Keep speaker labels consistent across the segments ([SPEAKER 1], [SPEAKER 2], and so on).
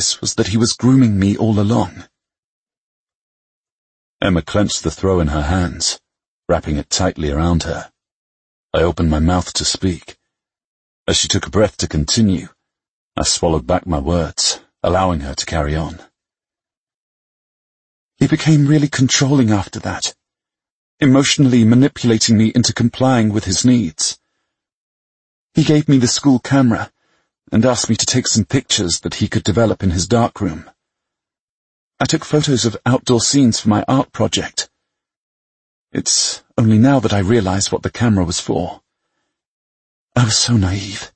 [SPEAKER 1] realize was that he was grooming me all along. Emma clenched the throw in her hands, wrapping it tightly around her. I opened my mouth to speak. As she took a breath to continue, I swallowed back my words, allowing her to carry on. He became really controlling after that, emotionally manipulating me into complying with his needs. He gave me the school camera and asked me to take some pictures that he could develop in his darkroom. I took photos of outdoor scenes for my art project. It's only now that I realize what the camera was for. I was so naive.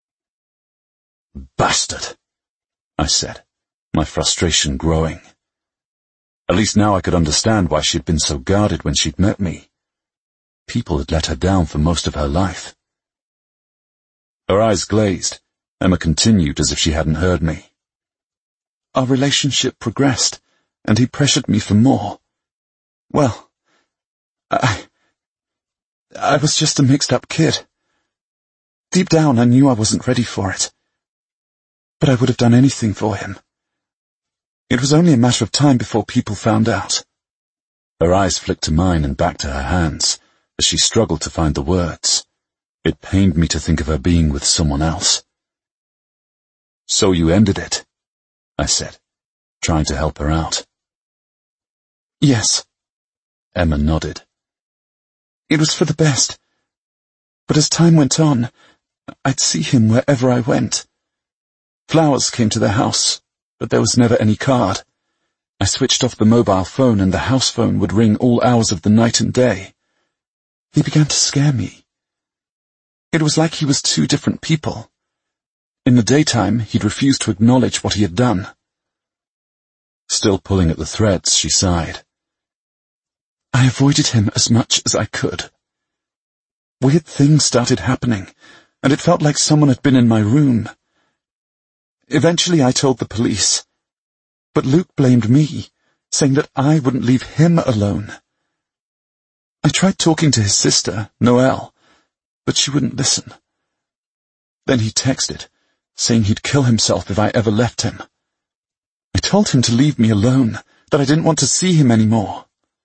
[SPEAKER 1] Bastard, I said, my frustration growing. At least now I could understand why she'd been so guarded when she'd met me. People had let her down for most of her life. Her eyes glazed. Emma continued as if she hadn't heard me. Our relationship progressed, and he pressured me for more. Well, I was just a mixed-up kid. Deep down, I knew I wasn't ready for it. But I would have done anything for him. It was only a matter of time before people found out. Her eyes flicked to mine and back to her hands, as she struggled to find the words. It pained me to think of her being with someone else. So you ended it, I said, trying to help her out. Yes, Emma nodded. It was for the best. But as time went on, I'd see him wherever I went. Flowers came to their house, but there was never any card. I switched off the mobile phone and the house phone would ring all hours of the night and day. He began to scare me. It was like he was two different people. In the daytime, he'd refuse to acknowledge what he had done. Still pulling at the threads, she sighed. I avoided him as much as I could. Weird things started happening, and it felt like someone had been in my room. Eventually I told the police, but Luke blamed me, saying that I wouldn't leave him alone. I tried talking to his sister, Noelle, but she wouldn't listen. Then he texted, saying he'd kill himself if I ever left him. I told him to leave me alone, that I didn't want to see him anymore.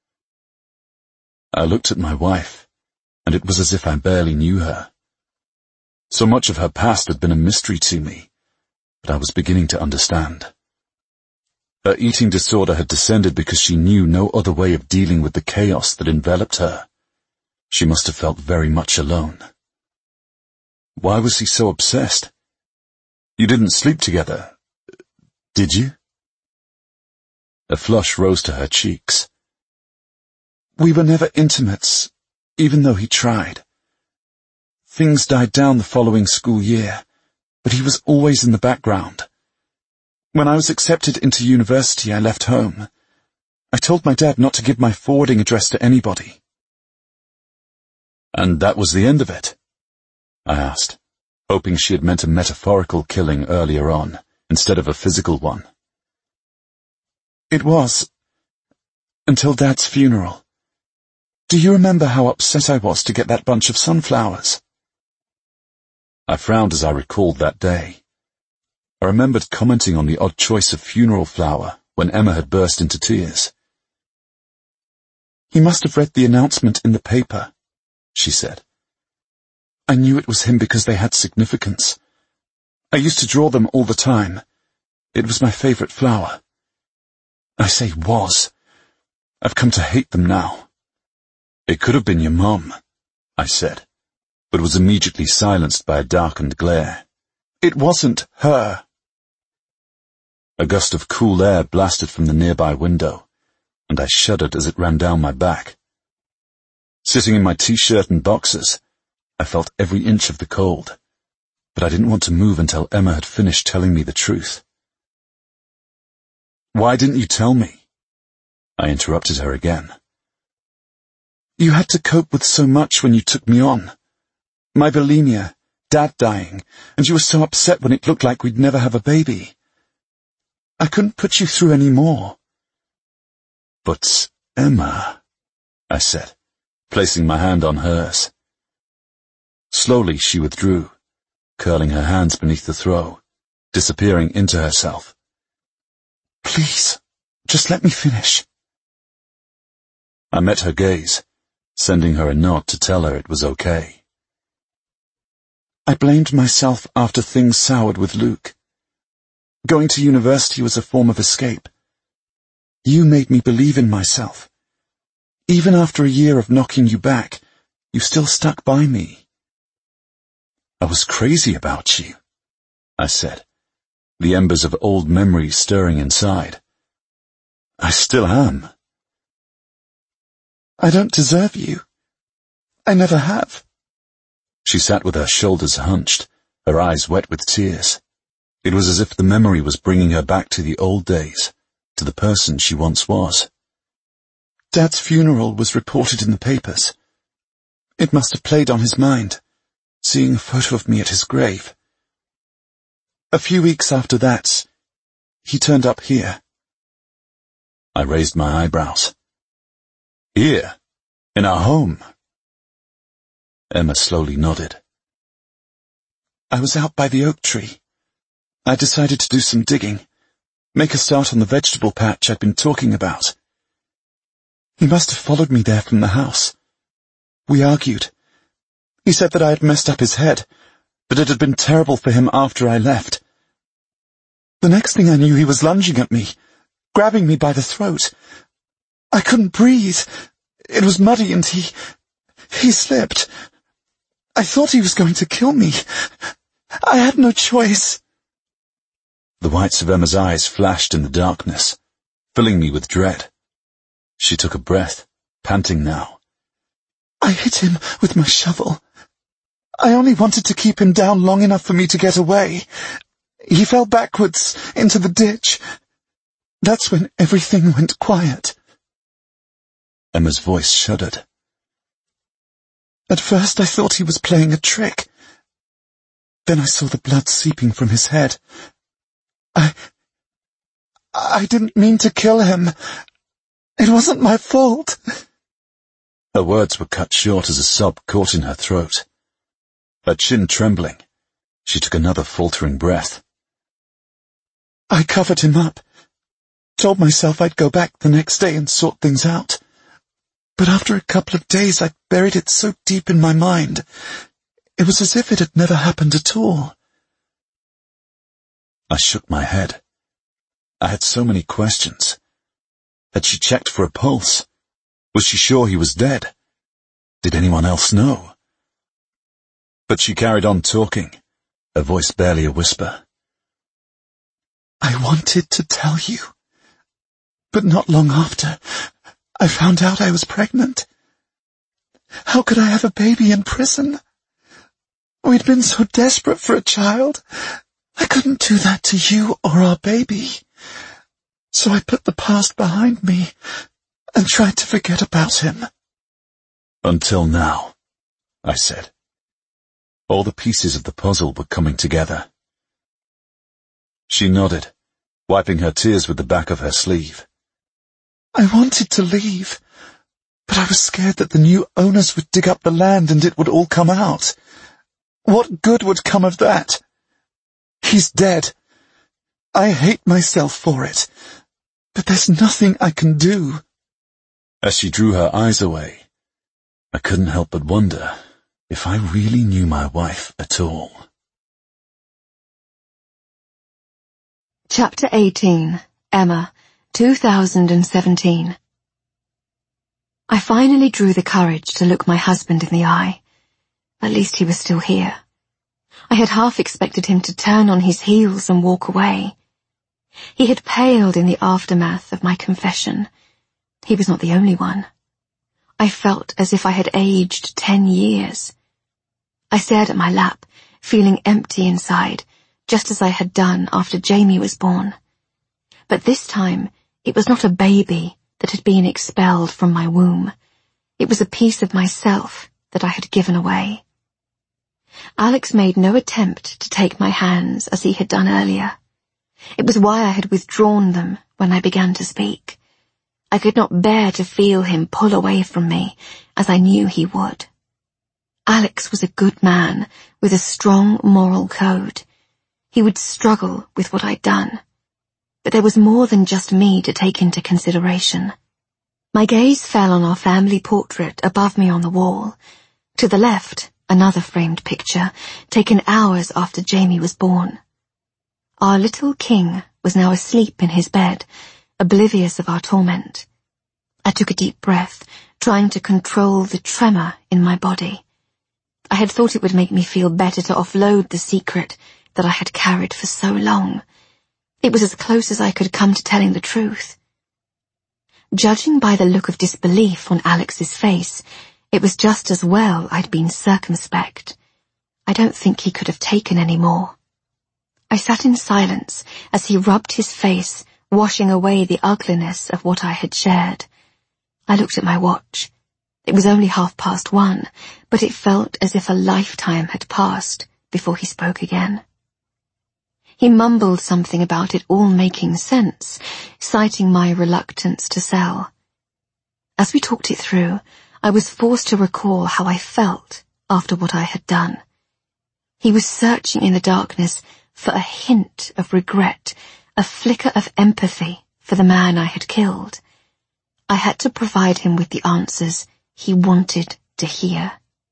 [SPEAKER 1] I looked at my wife, and it was as if I barely knew her. So much of her past had been a mystery to me, but I was beginning to understand. Her eating disorder had descended because she knew no other way of dealing with the chaos that enveloped her. She must have felt very much alone. Why was he so obsessed? You didn't sleep together, did you? A flush rose to her cheeks. We were never intimates, even though he tried. Things died down the following school year, but he was always in the background. When I was accepted into university, I left home. I told my dad not to give my forwarding address to anybody. And that was the end of it? I asked, hoping she had meant a metaphorical killing earlier on, instead of a physical one. It was, until Dad's funeral. Do you remember how upset I was to get that bunch of sunflowers? I frowned as I recalled that day. I remembered commenting on the odd choice of funeral flower when Emma had burst into tears. He must have read the announcement in the paper, she said. I knew it was him because they had significance. I used to draw them all the time. It was my favorite flower. I say was. I've come to hate them now. It could have been your mom, I said, but was immediately silenced by a darkened glare. It wasn't her. A gust of cool air blasted from the nearby window, and I shuddered as it ran down my back. Sitting in my t-shirt and boxers, I felt every inch of the cold, but I didn't want to move until Emma had finished telling me the truth. Why didn't you tell me? I interrupted her again. You had to cope with so much when you took me on. My bulimia, Dad dying, and you were so upset when it looked like we'd never have a baby. I couldn't put you through any more. But, Emma, I said, placing my hand on hers. Slowly she withdrew, curling her hands beneath the throw, disappearing into herself, Please, just let me finish. I met her gaze, sending her a nod to tell her it was okay. I blamed myself after things soured with Luke. Going to university was a form of escape. You made me believe in myself. Even after a year of knocking you back, you still stuck by me. I was crazy about you, I said, the embers of old memories stirring inside. I still am. I don't deserve you. I never have. She sat with her shoulders hunched, her eyes wet with tears. It was as if the memory was bringing her back to the old days, to the person she once was. Dad's funeral was reported in the papers. It must have played on his mind, seeing a photo of me at his grave. A few weeks after that, he turned up here. I raised my eyebrows. Here? In our home? Emma slowly nodded. I was out by the oak tree. I decided to do some digging, make a start on the vegetable patch I'd been talking about. He must have followed me there from the house. We argued. He said that I had messed up his head, but it had been terrible for him after I left. The next thing I knew, he was lunging at me, grabbing me by the throat. I couldn't breathe. It was muddy and he slipped. I thought he was going to kill me. I had no choice. The whites of Emma's eyes flashed in the darkness, filling me with dread. She took a breath, panting now. I hit him with my shovel. I only wanted to keep him down long enough for me to get away. He fell backwards into the ditch. That's when everything went quiet. Emma's voice shuddered. At first I thought he was playing a trick. Then I saw the blood seeping from his head. I didn't mean to kill him. It wasn't my fault. Her words were cut short as a sob caught in her throat. Her chin trembling, she took another faltering breath. I covered him up, told myself I'd go back the next day and sort things out. But after a couple of days I'd buried it so deep in my mind, it was as if it had never happened at all. I shook my head. I had so many questions. Had she checked for a pulse? Was she sure he was dead? Did anyone else know? But she carried on talking, her voice barely a whisper. I wanted to tell you, but not long after, I found out I was pregnant. How could I have a baby in prison? We'd been so desperate for a child. I couldn't do that to you or our baby. So I put the past behind me and tried to forget about him. Until now, I said. All the pieces of the puzzle were coming together. She nodded, wiping her tears with the back of her sleeve. I wanted to leave, but I was scared that the new owners would dig up the land and it would all come out. What good would come of that? He's dead. I hate myself for it, but there's nothing I can do. As she drew her eyes away, I couldn't help but wonder if I really knew my wife at all.
[SPEAKER 2] Chapter 18. Emma, 2017. I finally drew the courage to look my husband in the eye. At least he was still here. I had half expected him to turn on his heels and walk away. He had paled in the aftermath of my confession. He was not the only one. I felt as if I had aged 10 years. I stared at my lap, feeling empty inside, just as I had done after Jamie was born. But this time, it was not a baby that had been expelled from my womb. It was a piece of myself that I had given away. Alex made no attempt to take my hands as he had done earlier. It was why I had withdrawn them when I began to speak. I could not bear to feel him pull away from me, as I knew he would. Alex was a good man with a strong moral code. He would struggle with what I'd done. But there was more than just me to take into consideration. My gaze fell on our family portrait above me on the wall. To the left, another framed picture, taken hours after Jamie was born. Our little king was now asleep in his bed, oblivious of our torment. I took a deep breath, trying to control the tremor in my body. I had thought it would make me feel better to offload the secret that I had carried for so long. It was as close as I could come to telling the truth. Judging by the look of disbelief on Alex's face, it was just as well I'd been circumspect. I don't think he could have taken any more. I sat in silence as he rubbed his face, washing away the ugliness of what I had shared. I looked at my watch. It was only 1:30, but it felt as if a lifetime had passed before he spoke again. He mumbled something about it all making sense, citing my reluctance to sell. As we talked it through, I was forced to recall how I felt after what I had done. He was searching in the darkness for a hint of regret, a flicker of empathy for the man I had killed. I had to provide him with the answers he wanted to hear.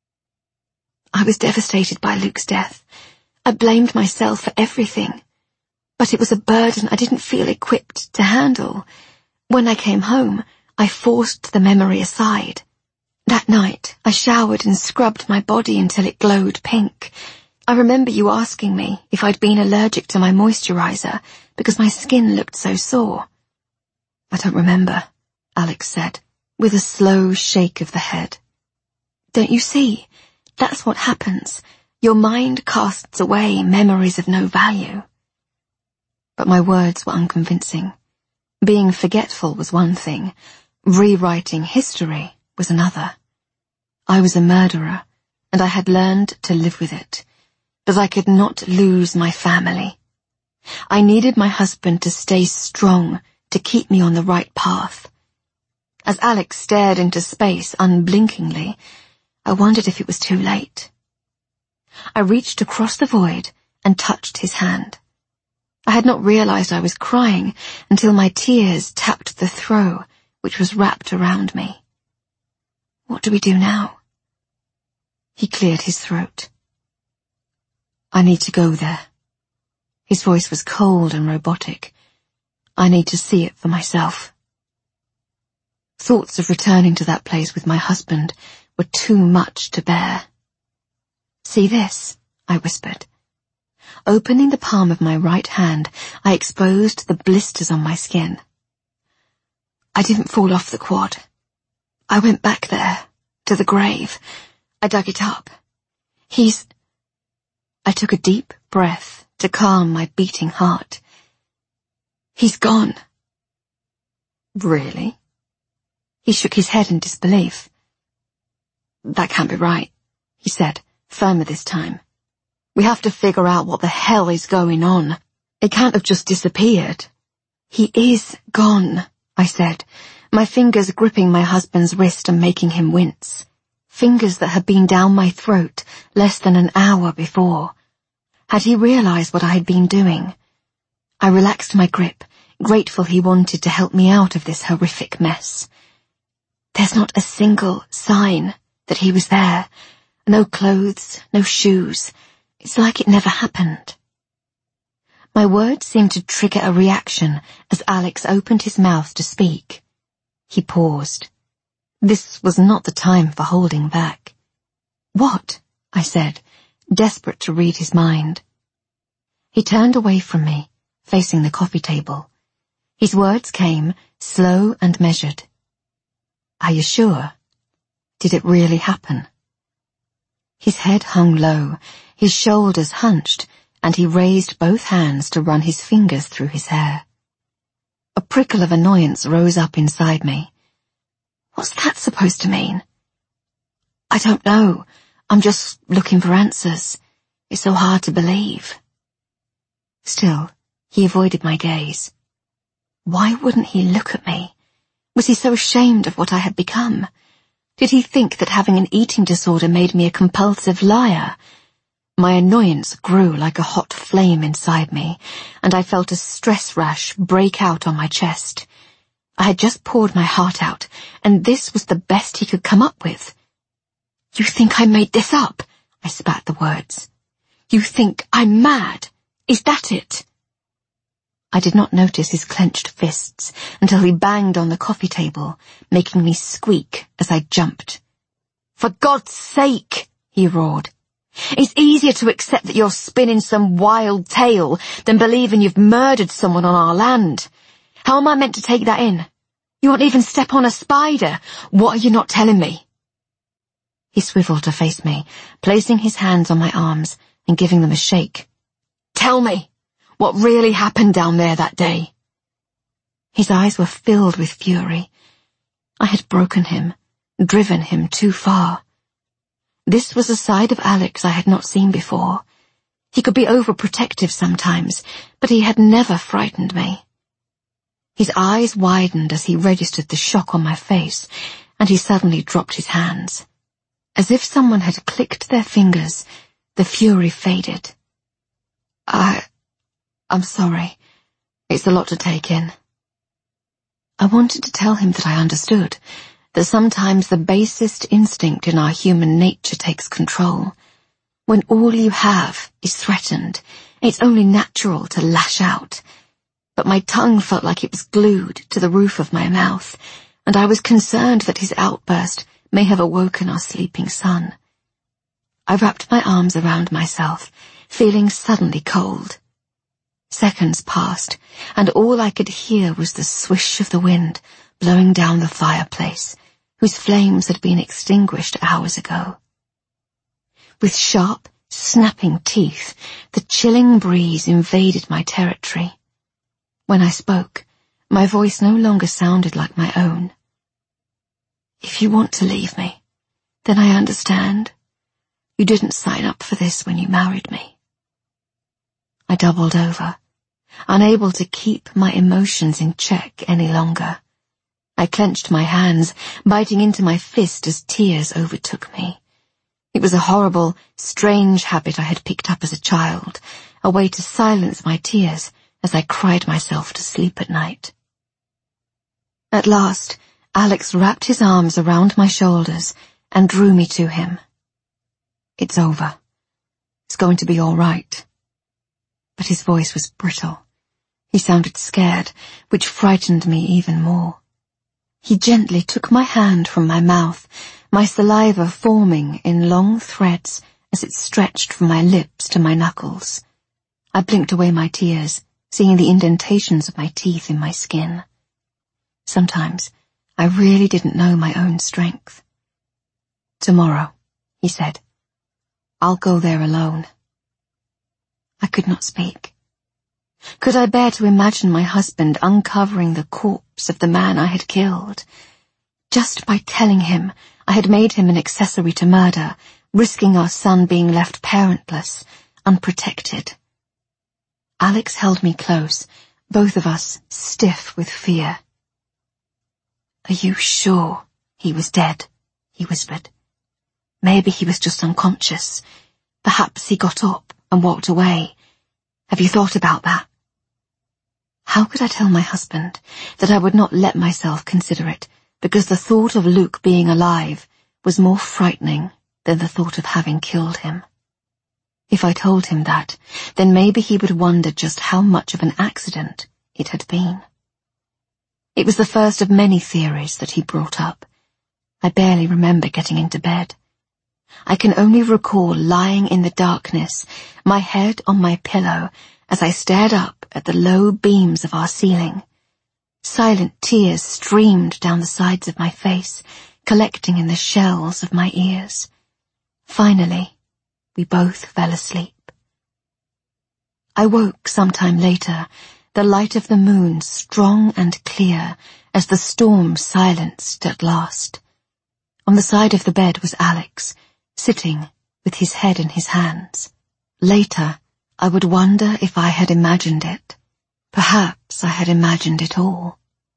[SPEAKER 2] I was devastated by Luke's death. I blamed myself for everything, but it was a burden I didn't feel equipped to handle. When I came home, I forced the memory aside. That night, I showered and scrubbed my body until it glowed pink. I remember you asking me if I'd been allergic to my moisturizer because my skin looked so sore. I don't remember, Alex said, with a slow shake of the head. Don't you see? That's what happens. Your mind casts away memories of no value. But my words were unconvincing. Being forgetful was one thing. Rewriting history was another. I was a murderer, and I had learned to live with it. But I could not lose my family. I needed my husband to stay strong, to keep me on the right path. As Alex stared into space unblinkingly, I wondered if it was too late. I reached across the void and touched his hand. I had not realized I was crying until my tears tapped the throw which was wrapped around me. What do we do now? He cleared his throat. I need to go there. His voice was cold and robotic. I need to see it for myself. Thoughts of returning to that place with my husband were too much to bear. See this, I whispered. Opening the palm of my right hand, I exposed the blisters on my skin. I didn't fall off the quad. I went back there, to the grave. I dug it up. I took a deep breath to calm my beating heart. He's gone. Really? He shook his head in disbelief. That can't be right, he said, firmer this time. We have to figure out what the hell is going on. It can't have just disappeared. He is gone, I said, my fingers gripping my husband's wrist and making him wince. Fingers that had been down my throat less than an hour before. Had he realized what I had been doing? I relaxed my grip, grateful he wanted to help me out of this horrific mess. There's not a single sign that he was there. No clothes, no shoes. It's like it never happened. My words seemed to trigger a reaction as Alex opened his mouth to speak. He paused. This was not the time for holding back. What? I said, desperate to read his mind. He turned away from me, facing the coffee table. His words came, slow and measured. Are you sure? Did it really happen? His head hung low, his shoulders hunched, and he raised both hands to run his fingers through his hair. A prickle of annoyance rose up inside me. What's that supposed to mean? I don't know. I'm just looking for answers. It's so hard to believe. Still, he avoided my gaze. Why wouldn't he look at me? Was he so ashamed of what I had become? Did he think that having an eating disorder made me a compulsive liar? My annoyance grew like a hot flame inside me, and I felt a stress rash break out on my chest. I had just poured my heart out, and this was the best he could come up with. "You think I made this up?" I spat the words. "You think I'm mad? Is that it?" I did not notice his clenched fists until he banged on the coffee table, making me squeak as I jumped. "For God's sake," he roared. "It's easier to accept that you're spinning some wild tale than believing you've murdered someone on our land. How am I meant to take that in? You won't even step on a spider. What are you not telling me?" He swiveled to face me, placing his hands on my arms and giving them a shake. "Tell me, what really happened down there that day?" His eyes were filled with fury. I had broken him, driven him too far. This was a side of Alex I had not seen before. He could be overprotective sometimes, but he had never frightened me. His eyes widened as he registered the shock on my face, and he suddenly dropped his hands. As if someone had clicked their fingers, the fury faded. I'm sorry. It's a lot to take in." I wanted to tell him that I understood, that sometimes the basest instinct in our human nature takes control. When all you have is threatened, it's only natural to lash out. But my tongue felt like it was glued to the roof of my mouth, and I was concerned that his outburst may have awoken our sleeping son. I wrapped my arms around myself, feeling suddenly cold. Seconds passed, and all I could hear was the swish of the wind blowing down the fireplace, whose flames had been extinguished hours ago. With sharp, snapping teeth, the chilling breeze invaded my territory. When I spoke, my voice no longer sounded like my own. "If you want to leave me, then I understand. You didn't sign up for this when you married me." I doubled over, unable to keep my emotions in check any longer. I clenched my hands, biting into my fist as tears overtook me. It was a horrible, strange habit I had picked up as a child, a way to silence my tears as I cried myself to sleep at night. At last, Alex wrapped his arms around my shoulders and drew me to him. "It's over. It's going to be all right." But his voice was brittle. He sounded scared, which frightened me even more. He gently took my hand from my mouth, my saliva forming in long threads as it stretched from my lips to my knuckles. I blinked away my tears, seeing the indentations of my teeth in my skin. Sometimes I really didn't know my own strength. "Tomorrow," he said, "I'll go there alone." I could not speak. Could I bear to imagine my husband uncovering the corpse of the man I had killed? Just by telling him I had made him an accessory to murder, risking our son being left parentless, unprotected. Alex held me close, both of us stiff with fear. "Are you sure he was dead?" he whispered. "Maybe he was just unconscious. Perhaps he got up and walked away. Have you thought about that?" How could I tell my husband that I would not let myself consider it, because the thought of Luke being alive was more frightening than the thought of having killed him? If I told him that, then maybe he would wonder just how much of an accident it had been. It was the first of many theories that he brought up. I barely remember getting into bed. I can only recall lying in the darkness, my head on my pillow, as I stared up at the low beams of our ceiling. Silent tears streamed down the sides of my face, collecting in the shells of my ears. Finally, we both fell asleep. I woke sometime later, the light of the moon strong and clear as the storm silenced at last. On the side of the bed was Alex, sitting with his head in his hands. Later, I would wonder if I had imagined it. Perhaps I had imagined it all.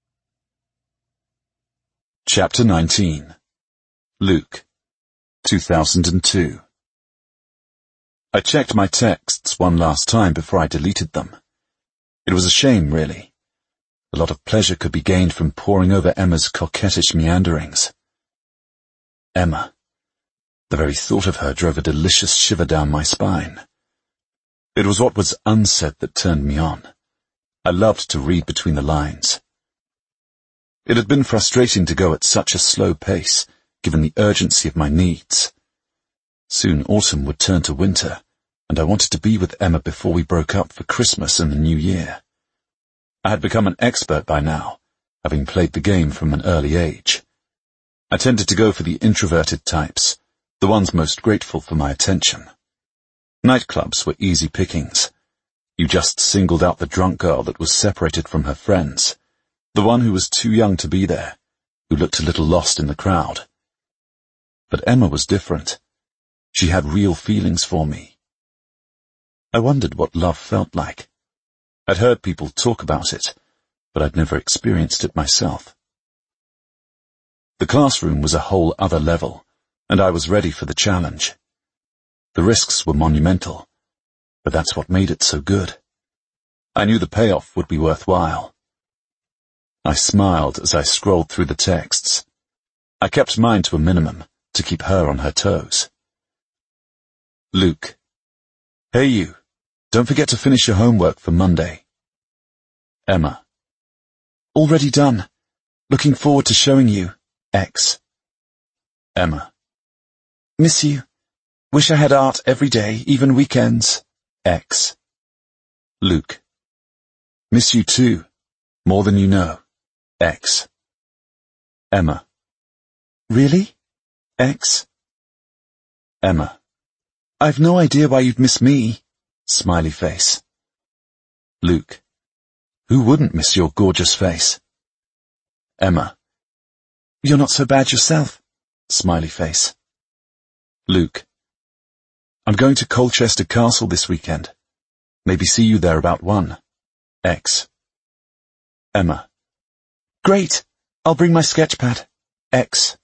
[SPEAKER 1] Chapter 19. Luke, 2002. I checked my texts one last time before I deleted them. It was a shame, really. A lot of pleasure could be gained from poring over Emma's coquettish meanderings. Emma. The very thought of her drove a delicious shiver down my spine. It was what was unsaid that turned me on. I loved to read between the lines. It had been frustrating to go at such a slow pace, given the urgency of my needs. Soon autumn would turn to winter, and I wanted to be with Emma before we broke up for Christmas and the New Year. I had become an expert by now, having played the game from an early age. I tended to go for the introverted types, the ones most grateful for my attention. Nightclubs were easy pickings. You just singled out the drunk girl that was separated from her friends, the one who was too young to be there, who looked a little lost in the crowd. But Emma was different. She had real feelings for me. I wondered what love felt like. I'd heard people talk about it, but I'd never experienced it myself. The classroom was a whole other level, and I was ready for the challenge. The risks were monumental, but that's what made it so good. I knew the payoff would be worthwhile. I smiled as I scrolled through the texts. I kept mine to a minimum, to keep her on her toes. Luke. Hey you. Don't forget to finish your homework for Monday. Emma. Already done. Looking forward to showing you. X. Emma. Miss you. Wish I had art every day, even weekends. X. Luke. Miss you too. More than you know. X. Emma. Really? X. Emma. I've no idea why you'd miss me. Smiley face. Luke. Who wouldn't miss your gorgeous face? Emma. You're not so bad yourself. Smiley face. Luke. I'm going to Colchester Castle this weekend. Maybe see you there about 1. X. Emma. Great. I'll bring my sketchpad. X.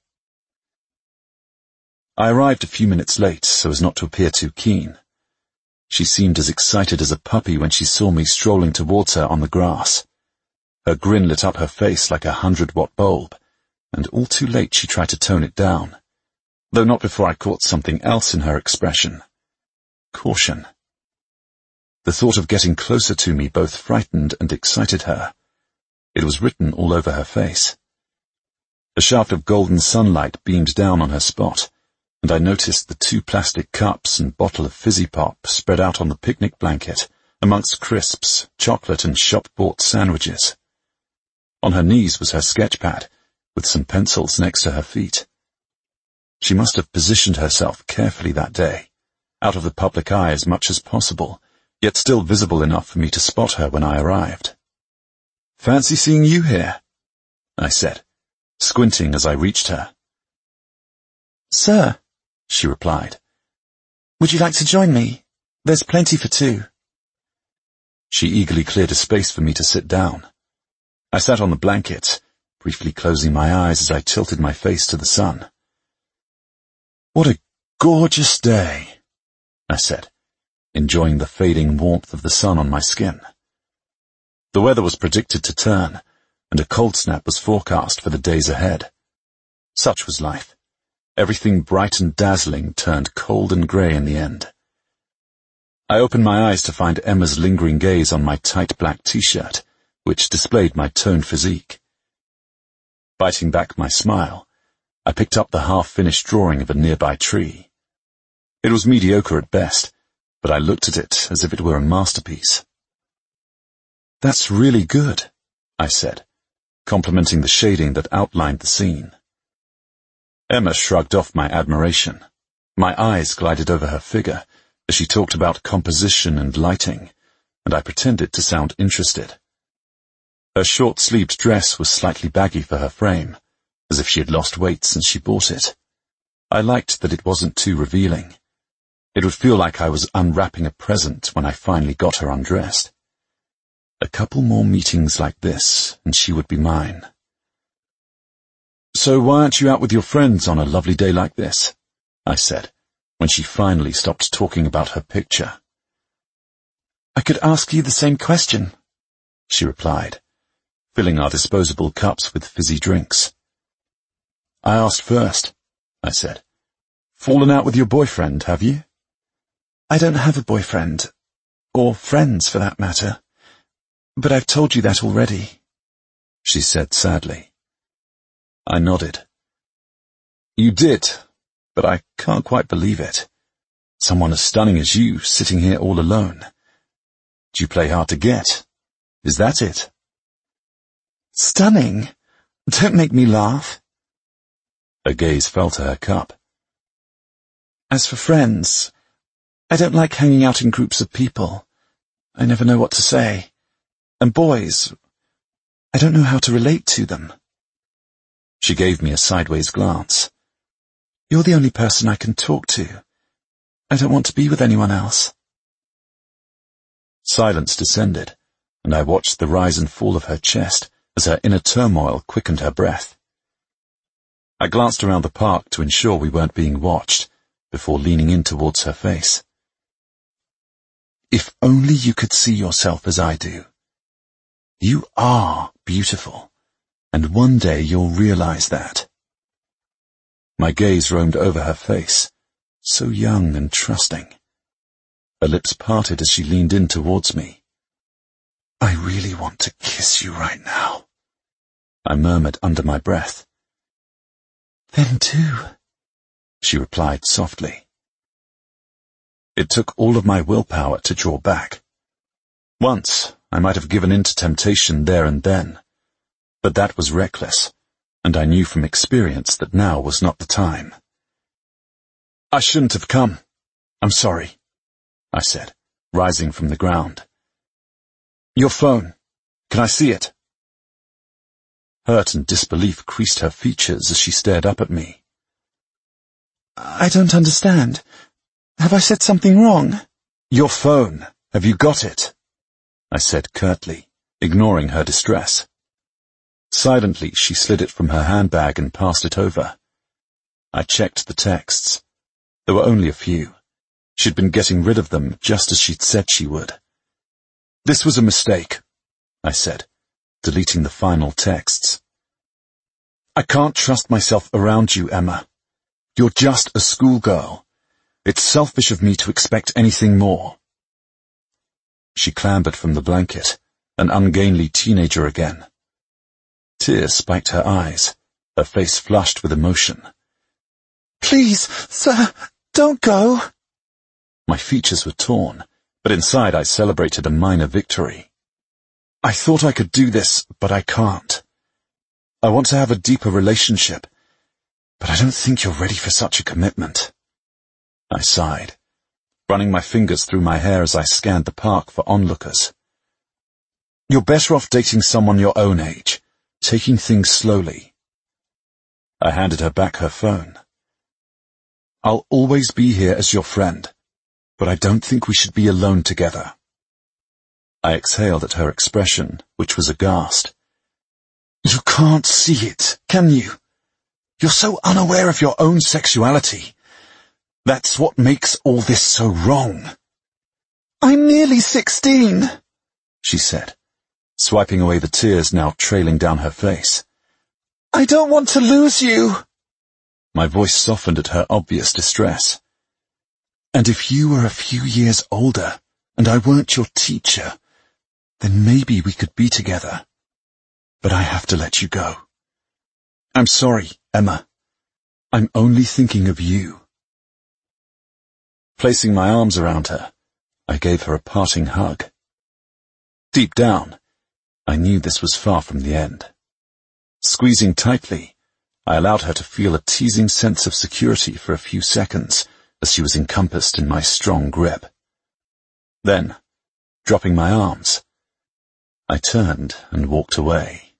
[SPEAKER 1] I arrived a few minutes late so as not to appear too keen. She seemed as excited as a puppy when she saw me strolling towards her on the grass. Her grin lit up her face like a 100-watt bulb, and all too late she tried to tone it down, though not before I caught something else in her expression. Caution. The thought of getting closer to me both frightened and excited her. It was written all over her face. A shaft of golden sunlight beamed down on her spot, and I noticed the 2 plastic cups and bottle of fizzy pop spread out on the picnic blanket, amongst crisps, chocolate and shop-bought sandwiches. On her knees was her sketchpad, with some pencils next to her feet. She must have positioned herself carefully that day, out of the public eye as much as possible, yet still visible enough for me to spot her when I arrived. Fancy seeing you here, I said, squinting as I reached her. Sir, she replied. Would you like to join me? There's plenty for 2. She eagerly cleared a space for me to sit down. I sat on the blanket, briefly closing my eyes as I tilted my face to the sun. What a gorgeous day, I said, enjoying the fading warmth of the sun on my skin. The weather was predicted to turn, and a cold snap was forecast for the days ahead. Such was life. Everything bright and dazzling turned cold and grey in the end. I opened my eyes to find Emma's lingering gaze on my tight black t-shirt, which displayed my toned physique. Biting back my smile, I picked up the half-finished drawing of a nearby tree. It was mediocre at best, but I looked at it as if it were a masterpiece. That's really good, I said, complimenting the shading that outlined the scene. Emma shrugged off my admiration. My eyes glided over her figure as she talked about composition and lighting, and I pretended to sound interested. Her short-sleeved dress was slightly baggy for her frame, as if she had lost weight since she bought it. I liked that it wasn't too revealing. It would feel like I was unwrapping a present when I finally got her undressed. A couple more meetings like this, and she would be mine. So why aren't you out with your friends on a lovely day like this? I said, when she finally stopped talking about her picture.
[SPEAKER 3] "I could ask you the same question," she replied,
[SPEAKER 1] filling our disposable cups with fizzy drinks. "I asked first," I said. "Fallen out with your boyfriend, have you?"
[SPEAKER 3] "I don't have a boyfriend, or friends for that matter, but I've told you that already,"
[SPEAKER 1] she said sadly. I nodded. "You did, but I can't quite believe it. Someone as stunning as you sitting here all alone. Do you play hard to get? Is that it?"
[SPEAKER 3] "Stunning? Don't make me laugh."
[SPEAKER 1] Her gaze fell to her cup.
[SPEAKER 3] "As for friends, I don't like hanging out in groups of people. I never know what to say. And boys, I don't know how to relate to them."
[SPEAKER 1] She gave me a sideways glance.
[SPEAKER 3] "You're the only person I can talk to. I don't want to be with anyone else."
[SPEAKER 1] Silence descended, and I watched the rise and fall of her chest as her inner turmoil quickened her breath. I glanced around the park to ensure we weren't being watched, before leaning in towards her face.
[SPEAKER 3] "If only you could see yourself as I do. You are beautiful, and one day you'll realize that."
[SPEAKER 1] My gaze roamed over her face, so young and trusting. Her lips parted as she leaned in towards me.
[SPEAKER 3] "I really want to kiss you right now,"
[SPEAKER 1] I murmured under my breath.
[SPEAKER 3] "Then do,"
[SPEAKER 1] she replied softly. It took all of my willpower to draw back. Once, I might have given in to temptation there and then, but that was reckless, and I knew from experience that now was not the time. "I shouldn't have come. I'm sorry," I said, rising from the ground. "Your phone. Can I see it?" Hurt and disbelief creased her features as she stared up at me.
[SPEAKER 3] "I don't understand. Have I said something wrong?"
[SPEAKER 1] "Your phone. Have you got it?" I said curtly, ignoring her distress. Silently, she slid it from her handbag and passed it over. I checked the texts. There were only a few. She'd been getting rid of them just as she'd said she would. "This was a mistake," I said, deleting the final texts. "I can't trust myself around you, Emma. You're just a schoolgirl. It's selfish of me to expect anything more." She clambered from the blanket, an ungainly teenager again. Tears spiked her eyes, her face flushed with emotion.
[SPEAKER 3] "Please, sir, don't go."
[SPEAKER 1] My features were torn, but inside I celebrated a minor victory. "I thought I could do this, but I can't. I want to have a deeper relationship, but I don't think you're ready for such a commitment." I sighed, running my fingers through my hair as I scanned the park for onlookers. "You're better off dating someone your own age, taking things slowly." I handed her back her phone. "I'll always be here as your friend, but I don't think we should be alone together." I exhaled at her expression, which was aghast. "You can't see it, can you? You're so unaware of your own sexuality. That's what makes all this so wrong."
[SPEAKER 3] "I'm nearly 16,
[SPEAKER 1] she said, swiping away the tears now trailing down her face.
[SPEAKER 3] "I don't want to lose you."
[SPEAKER 1] My voice softened at her obvious distress.
[SPEAKER 3] "And if you were a few years older, and I weren't your teacher, then maybe we could be together. But I have to let you go."
[SPEAKER 1] "I'm sorry, Emma. I'm only thinking of you." Placing my arms around her, I gave her a parting hug. Deep down, I knew this was far from the end. Squeezing tightly, I allowed her to feel a teasing sense of security for a few seconds as she was encompassed in my strong grip. Then, dropping my arms, I turned and walked away.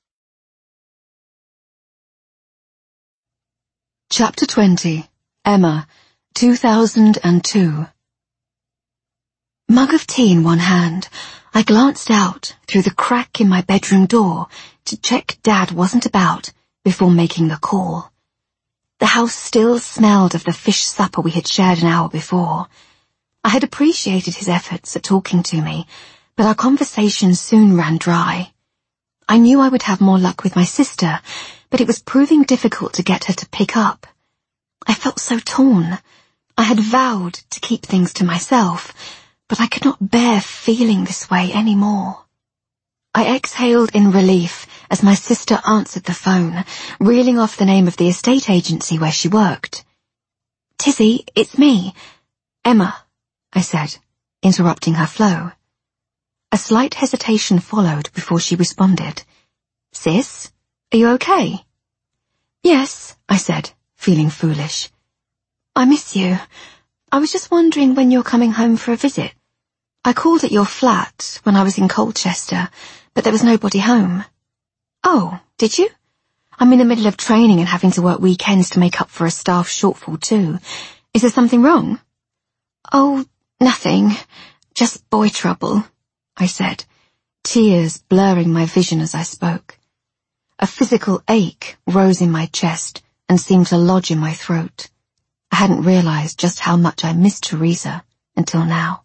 [SPEAKER 2] Chapter 20. Emma, 2002. Mug of tea in one hand, I glanced out through the crack in my bedroom door to check Dad wasn't about before making the call. The house still smelled of the fish supper we had shared an hour before. I had appreciated his efforts at talking to me, but our conversation soon ran dry. I knew I would have more luck with my sister, but it was proving difficult to get her to pick up. I felt so torn. I had vowed to keep things to myself, but I could not bear feeling this way anymore. I exhaled in relief as my sister answered the phone, reeling off the name of the estate agency where she worked. "Tizzy, it's me. Emma," I said, interrupting her flow. A slight hesitation followed before she responded. "Sis, are you okay?" "Yes," I said, feeling foolish. "I miss you. I was just wondering when you're coming home for a visit. I called at your flat when I was in Colchester, but there was nobody home." "Oh, did you? I'm in the middle of training and having to work weekends to make up for a staff shortfall too. Is there something wrong?" "Oh, nothing. Just boy trouble," I said, tears blurring my vision as I spoke. A physical ache rose in my chest and seemed to lodge in my throat. I hadn't realized just how much I missed Teresa until now.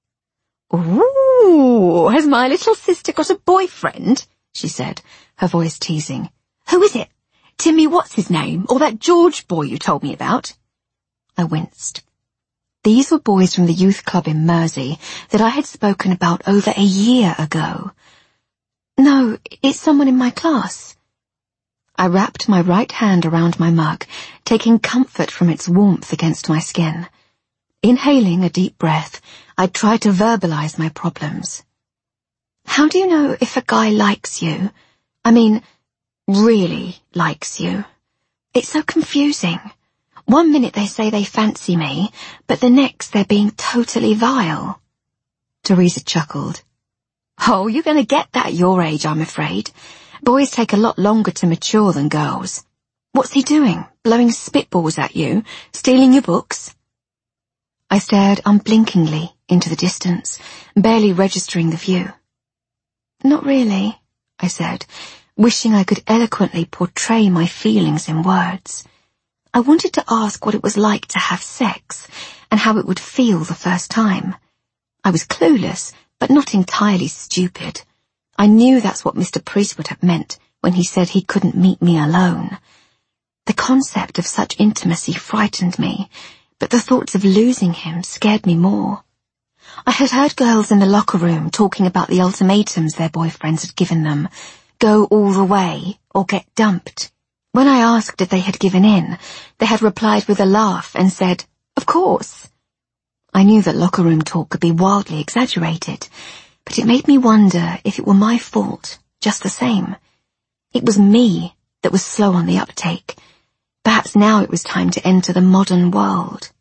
[SPEAKER 2] "Ooh, has my little sister got a boyfriend?" she said, her voice teasing. "Who is it? Timmy what's his name, or that George boy you told me about?" I winced. These were boys from the youth club in Mersey that I had spoken about over a year ago. "No, it's someone in my class." I wrapped my right hand around my mug, taking comfort from its warmth against my skin. Inhaling a deep breath, I tried to verbalize my problems. "How do you know if a guy likes you? I mean, really likes you? It's so confusing. One minute they say they fancy me, but the next they're being totally vile." Teresa chuckled. "Oh, you're going to get that at your age, I'm afraid. Boys take a lot longer to mature than girls. What's he doing? Blowing spitballs at you? Stealing your books?" I stared unblinkingly into the distance, barely registering the view. "Not really," I said, wishing I could eloquently portray my feelings in words. I wanted to ask what it was like to have sex, and how it would feel the first time. I was clueless, but not entirely stupid. I knew that's what Mr. Priestwood had meant when he said he couldn't meet me alone. The concept of such intimacy frightened me, but the thoughts of losing him scared me more. I had heard girls in the locker room talking about the ultimatums their boyfriends had given them: go all the way or get dumped. When I asked if they had given in, they had replied with a laugh and said, "Of course." I knew that locker room talk could be wildly exaggerated, but it made me wonder if it were my fault just the same. It was me that was slow on the uptake. Perhaps now it was time to enter the modern world.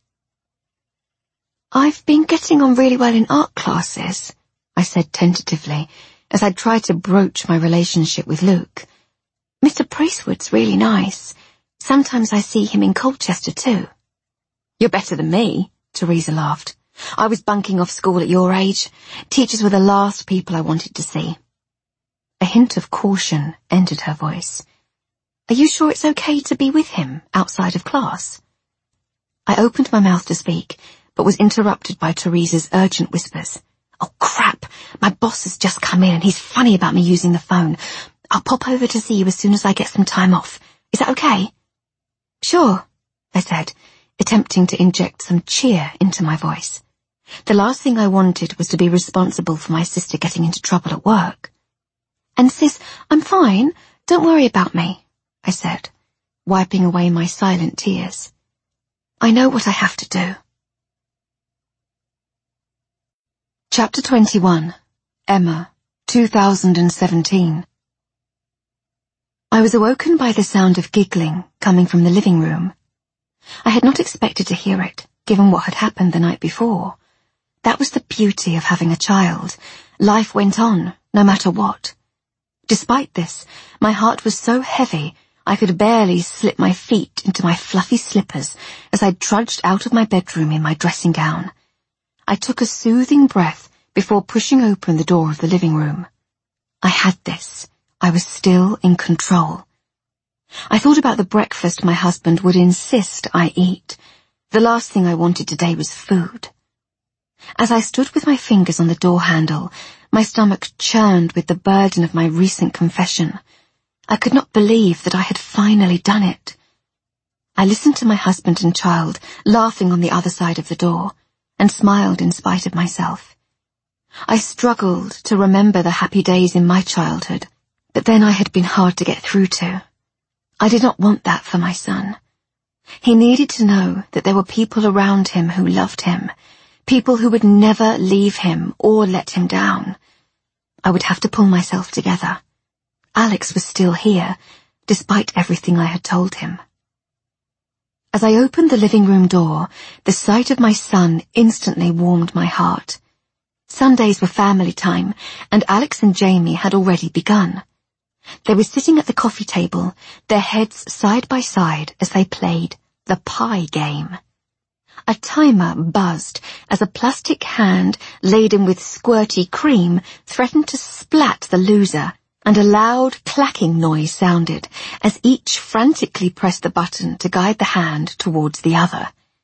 [SPEAKER 2] "I've been getting on really well in art classes," I said tentatively, as I tried to broach my relationship with Luke. "Mr. Priestwood's really nice. Sometimes I see him in Colchester too." "You're better than me," Teresa laughed. "I was bunking off school at your age. Teachers were the last people I wanted to see." A hint of caution entered her voice. "Are you sure it's okay to be with him outside of class?" I opened my mouth to speak, but was interrupted by Teresa's urgent whispers. "Oh, crap! My boss has just come in and he's funny about me using the phone. I'll pop over to see you as soon as I get some time off. Is that okay?" "Sure," I said, attempting to inject some cheer into my voice. The last thing I wanted was to be responsible for my sister getting into trouble at work. "And sis, I'm fine. Don't worry about me," I said, wiping away my silent tears. "I know what I have to do." Chapter 21. Emma, 2017. I was awoken by the sound of giggling coming from the living room. I had not expected to hear it, given what had happened the night before. That was the beauty of having a child. Life went on, no matter what. Despite this, my heart was so heavy I could barely slip my feet into my fluffy slippers as I trudged out of my bedroom in my dressing gown. I took a soothing breath before pushing open the door of the living room. I had this. I was still in control. I thought about the breakfast my husband would insist I eat. The last thing I wanted today was food. As I stood with my fingers on the door handle, my stomach churned with the burden of my recent confession. I could not believe that I had finally done it. I listened to my husband and child laughing on the other side of the door, and smiled in spite of myself. I struggled to remember the happy days in my childhood, but then I had been hard to get through to. I did not want that for my son. He needed to know that there were people around him who loved him, people who would never leave him or let him down. I would have to pull myself together. Alex was still here, despite everything I had told him. As I opened the living room door, the sight of my son instantly warmed my heart. Sundays were family time, and Alex and Jamie had already begun. They were sitting at the coffee table, their heads side by side as they played the pie game. A timer buzzed as a plastic hand laden with squirty cream threatened to splat the loser, and a loud clacking noise sounded as each frantically pressed the button to guide the hand towards the other.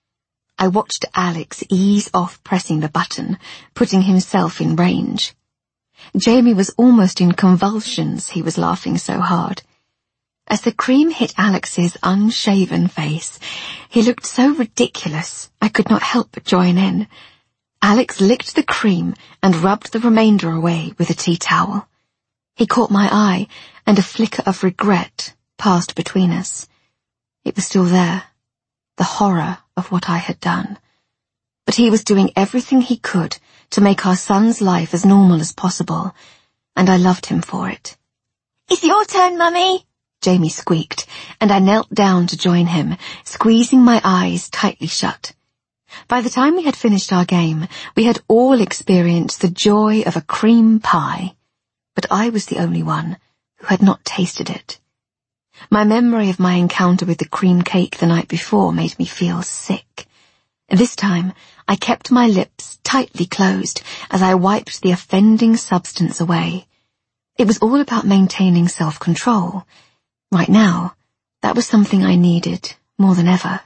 [SPEAKER 2] I watched Alex ease off pressing the button, putting himself in range. Jamie was almost in convulsions, he was laughing so hard. As the cream hit Alex's unshaven face, he looked so ridiculous I could not help but join in. Alex licked the cream and rubbed the remainder away with a tea towel. He caught my eye, and a flicker of regret passed between us. It was still there, the horror of what I had done. But he was doing everything he could to make our son's life as normal as possible, and I loved him for it. "It's your turn, Mummy," Jamie squeaked, and I knelt down to join him, squeezing my eyes tightly shut. By the time we had finished our game, we had all experienced the joy of a cream pie, but I was the only one who had not tasted it. My memory of my encounter with the cream cake the night before made me feel sick. This time, I kept my lips tightly closed as I wiped the offending substance away. It was all about maintaining self-control. Right now, that was something I needed more than ever.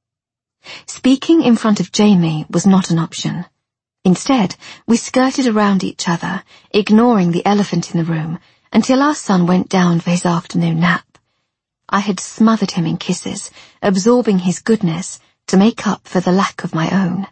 [SPEAKER 2] Speaking in front of Jamie was not an option. Instead, we skirted around each other, ignoring the elephant in the room, until our son went down for his afternoon nap. I had smothered him in kisses, absorbing his goodness to make up for the lack of my own.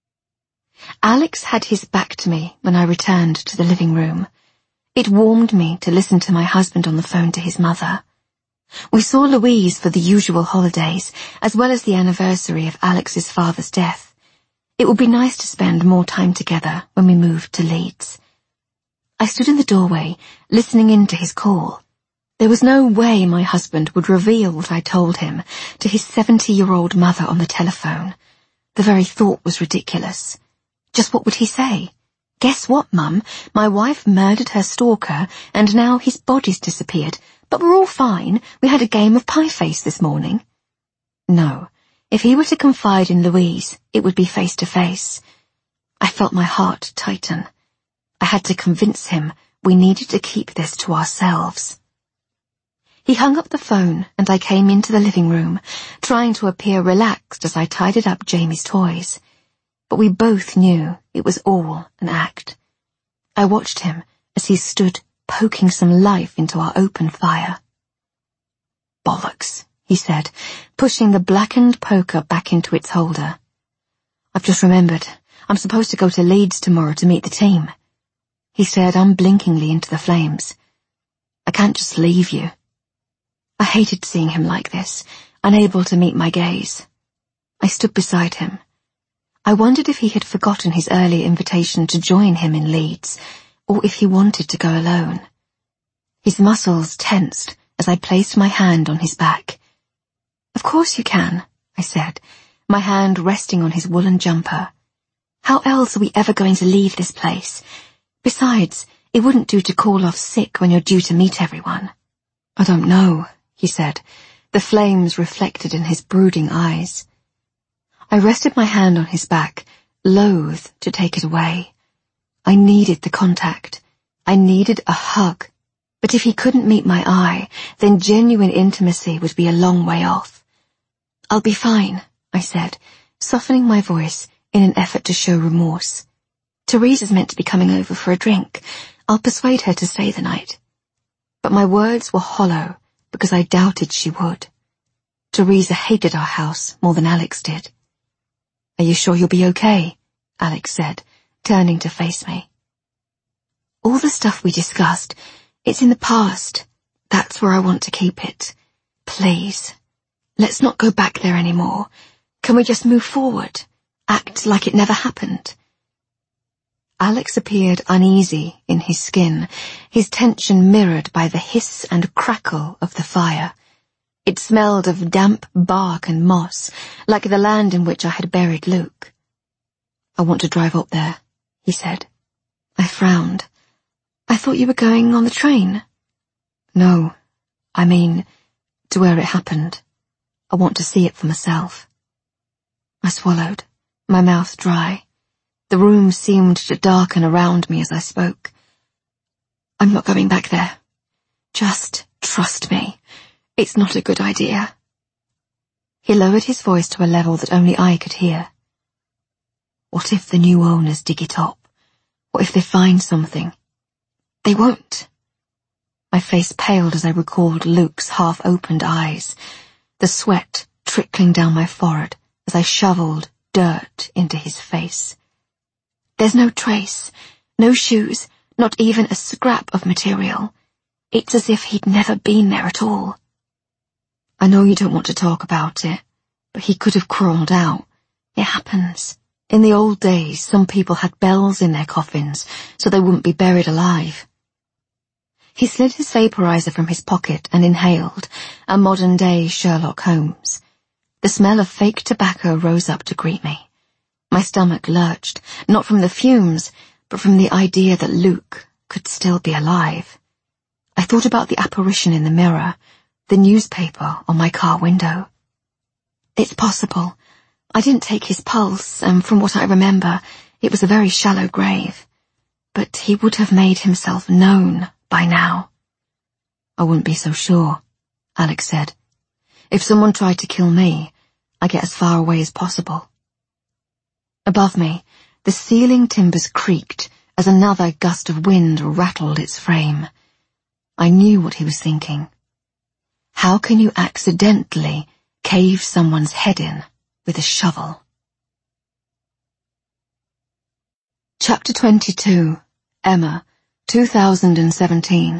[SPEAKER 2] Alex had his back to me when I returned to the living room. It warmed me to listen to my husband on the phone to his mother. We saw Louise for the usual holidays, as well as the anniversary of Alex's father's death. It would be nice to spend more time together when we moved to Leeds. I stood in the doorway, listening in to his call. There was no way my husband would reveal what I told him to his 70-year-old mother on the telephone. The very thought was ridiculous. Just what would he say? "Guess what, Mum? My wife murdered her stalker, and now his body's disappeared. But we're all fine. We had a game of pie face this morning." No, if he were to confide in Louise, it would be face to face. I felt my heart tighten. I had to convince him we needed to keep this to ourselves. He hung up the phone, and I came into the living room, trying to appear relaxed as I tidied up Jamie's toys. But we both knew it was all an act. I watched him as he stood poking some life into our open fire. "Bollocks," he said, pushing the blackened poker back into its holder. "I've just remembered. I'm supposed to go to Leeds tomorrow to meet the team," he said unblinkingly into the flames. "I can't just leave you." I hated seeing him like this, unable to meet my gaze. I stood beside him. I wondered if he had forgotten his earlier invitation to join him in Leeds, or if he wanted to go alone. His muscles tensed as I placed my hand on his back. "Of course you can," I said, my hand resting on his woolen jumper. "How else are we ever going to leave this place? Besides, it wouldn't do to call off sick when you're due to meet everyone." "I don't know," he said, the flames reflected in his brooding eyes. I rested my hand on his back, loath to take it away. I needed the contact. I needed a hug. But if he couldn't meet my eye, then genuine intimacy would be a long way off. "I'll be fine," I said, softening my voice in an effort to show remorse. "Teresa's meant to be coming over for a drink. I'll persuade her to stay the night." But my words were hollow because I doubted she would. Teresa hated our house more than Alex did. "Are you sure you'll be okay?" Alex said, turning to face me. "All the stuff we discussed, it's in the past. That's where I want to keep it. Please, let's not go back there anymore. Can we just move forward? Act like it never happened?" Alex appeared uneasy in his skin, his tension mirrored by the hiss and crackle of the fire. It smelled of damp bark and moss, like the land in which I had buried Luke. "I want to drive up there," he said. I frowned. "I thought you were going on the train." "No, I mean, to where it happened. I want to see it for myself." I swallowed, my mouth dry. The room seemed to darken around me as I spoke. "I'm not going back there. Just trust me. It's not a good idea." He lowered his voice to a level that only I could hear. "What if the new owners dig it up? What if they find something?" "They won't." My face paled as I recalled Luke's half-opened eyes, the sweat trickling down my forehead as I shoveled dirt into his face. "There's no trace, no shoes, not even a scrap of material. It's as if he'd never been there at all." "I know you don't want to talk about it, but he could have crawled out. It happens. In the old days, some people had bells in their coffins so they wouldn't be buried alive." He slid his vaporizer from his pocket and inhaled, a modern-day Sherlock Holmes. The smell of fake tobacco rose up to greet me. My stomach lurched, not from the fumes, but from the idea that Luke could still be alive. I thought about the apparition in the mirror, the newspaper on my car window. It's possible. I didn't take his pulse, and from what I remember, it was a very shallow grave. But he would have made himself known by now. "I wouldn't be so sure," Alex said. "If someone tried to kill me, I get as far away as possible." Above me, the ceiling timbers creaked as another gust of wind rattled its frame. I knew what he was thinking. How can you accidentally cave someone's head in with a shovel? Chapter 22. Emma, 2017.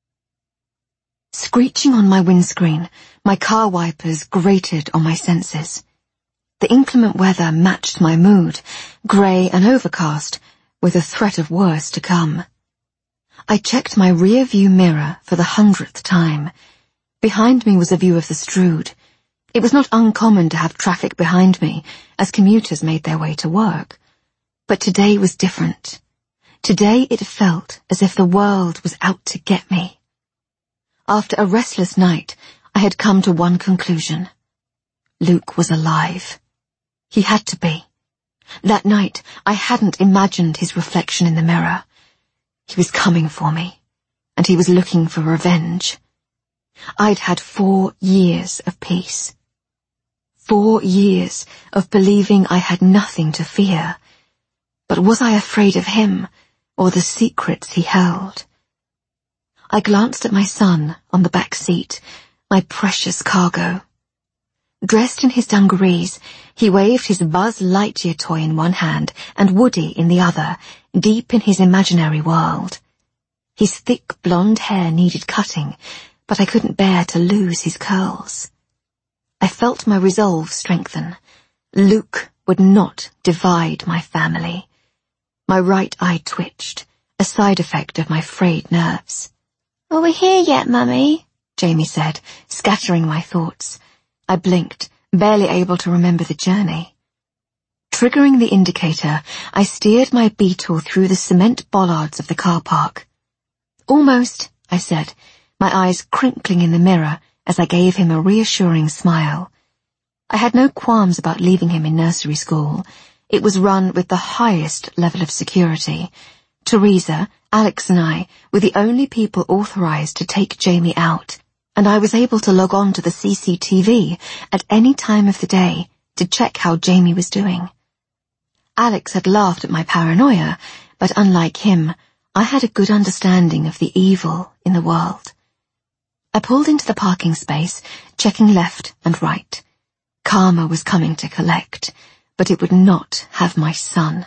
[SPEAKER 2] Screeching on my windscreen, my car wipers grated on my senses. The inclement weather matched my mood, grey and overcast, with a threat of worse to come. I checked my rear-view mirror for the 100th time. Behind me was a view of the Strood. It was not uncommon to have traffic behind me as commuters made their way to work. But today was different. Today it felt as if the world was out to get me. After a restless night, I had come to one conclusion. Luke was alive. He had to be. That night, I hadn't imagined his reflection in the mirror. He was coming for me, and he was looking for revenge. I'd had 4 years of peace. 4 years of believing I had nothing to fear. But was I afraid of him, or the secrets he held? I glanced at my son on the back seat, my precious cargo. Dressed in his dungarees, he waved his Buzz Lightyear toy in one hand and Woody in the other, deep in his imaginary world. His thick blonde hair needed cutting, but I couldn't bear to lose his curls. I felt my resolve strengthen. Luke would not divide my family. My right eye twitched, a side effect of my frayed nerves. "Are we here yet, Mummy?" Jamie said, scattering my thoughts. I blinked, barely able to remember the journey. Triggering the indicator, I steered my Beetle through the cement bollards of the car park. "Almost," I said, my eyes crinkling in the mirror as I gave him a reassuring smile. I had no qualms about leaving him in nursery school. It was run with the highest level of security. Teresa, Alex and I were the only people authorized to take Jamie out, and I was able to log on to the CCTV at any time of the day to check how Jamie was doing. Alex had laughed at my paranoia, but unlike him, I had a good understanding of the evil in the world. I pulled into the parking space, checking left and right. Karma was coming to collect, but it would not have my son.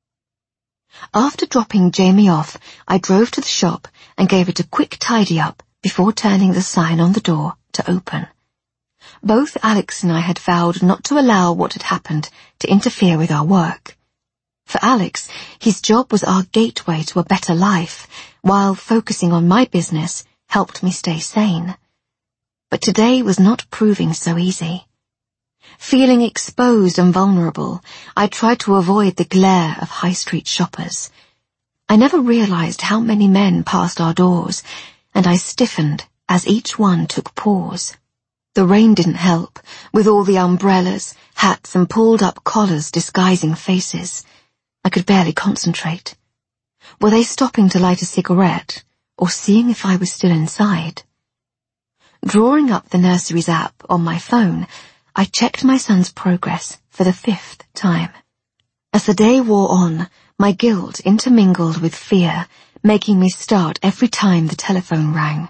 [SPEAKER 2] After dropping Jamie off, I drove to the shop and gave it a quick tidy-up before turning the sign on the door to open. Both Alex and I had vowed not to allow what had happened to interfere with our work. For Alex, his job was our gateway to a better life, while focusing on my business helped me stay sane. But today was not proving so easy. Feeling exposed and vulnerable, I tried to avoid the glare of high street shoppers. I never realized how many men passed our doors, and I stiffened as each one took pause. The rain didn't help, with all the umbrellas, hats and pulled-up collars disguising faces. I could barely concentrate. Were they stopping to light a cigarette, or seeing if I was still inside? Drawing up the nursery's app on my phone, I checked my son's progress for the 5th time. As the day wore on, my guilt intermingled with fear, making me start every time the telephone rang.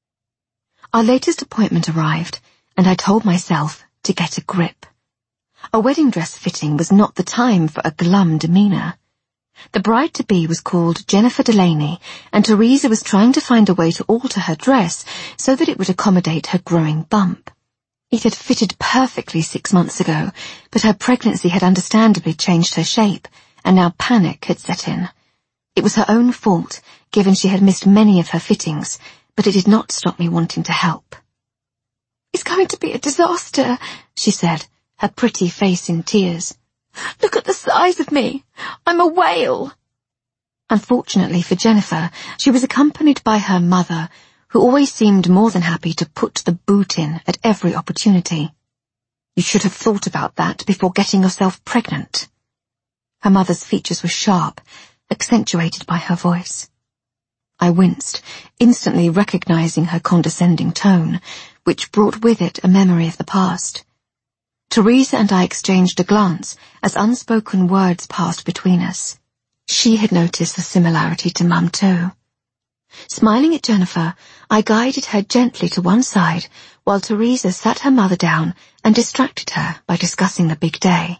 [SPEAKER 2] Our latest appointment arrived, and I told myself to get a grip. A wedding dress fitting was not the time for a glum demeanour. The bride-to-be was called Jennifer Delaney, and Teresa was trying to find a way to alter her dress so that it would accommodate her growing bump. It had fitted perfectly 6 months ago, but her pregnancy had understandably changed her shape, and now panic had set in. It was her own fault, given she had missed many of her fittings, but it did not stop me wanting to help. "It's going to be a disaster," she said, her pretty face in tears. "Look at the size of me. I'm a whale." Unfortunately for Jennifer, she was accompanied by her mother, who always seemed more than happy to put the boot in at every opportunity. "You should have thought about that before getting yourself pregnant." Her mother's features were sharp, accentuated by her voice. I winced, instantly recognizing her condescending tone, which brought with it a memory of the past. Teresa and I exchanged a glance as unspoken words passed between us. She had noticed the similarity to Mum too. Smiling at Jennifer, I guided her gently to one side while Teresa sat her mother down and distracted her by discussing the big day.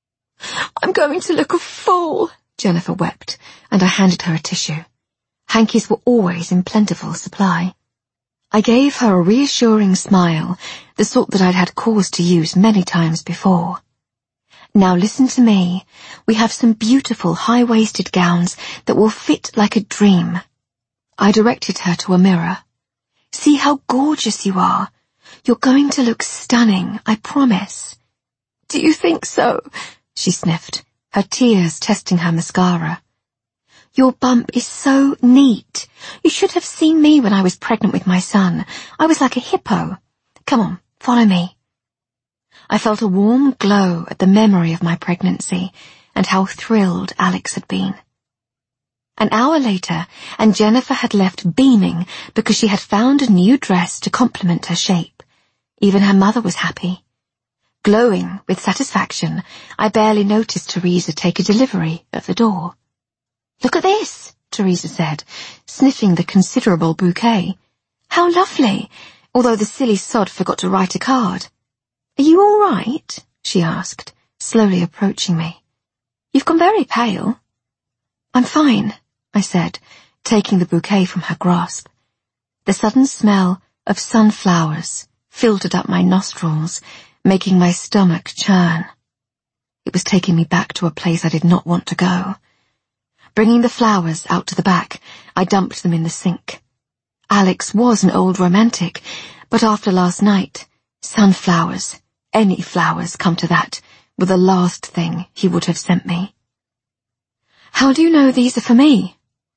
[SPEAKER 2] "I'm going to look a fool," Jennifer wept, and I handed her a tissue. Hankies were always in plentiful supply. I gave her a reassuring smile, the sort that I'd had cause to use many times before. "Now listen to me. We have some beautiful high-waisted gowns that will fit like a dream." I directed her to a mirror. "See how gorgeous you are. You're going to look stunning, I promise." "Do you think so?" she sniffed, her tears testing her mascara. "Your bump is so neat. You should have seen me when I was pregnant with my son. I was like a hippo. Come on, follow me." I felt a warm glow at the memory of my pregnancy and how thrilled Alex had been. An hour later, and Jennifer had left beaming because she had found a new dress to complement her shape. Even her mother was happy. Glowing with satisfaction, I barely noticed Teresa take a delivery at the door. "Look at this," Teresa said, sniffing the considerable bouquet. "How lovely, although the silly sod forgot to write a card." "Are you all right?" she asked, slowly approaching me. "You've gone very pale." "I'm fine," I said, taking the bouquet from her grasp. The sudden smell of sunflowers filtered up my nostrils, making my stomach churn. It was taking me back to a place I did not want to go. Bringing the flowers out to the back, I dumped them in the sink. Alex was an old romantic, but after last night, sunflowers, any flowers come to that, were the last thing he would have sent me. "How do you know these are for me?"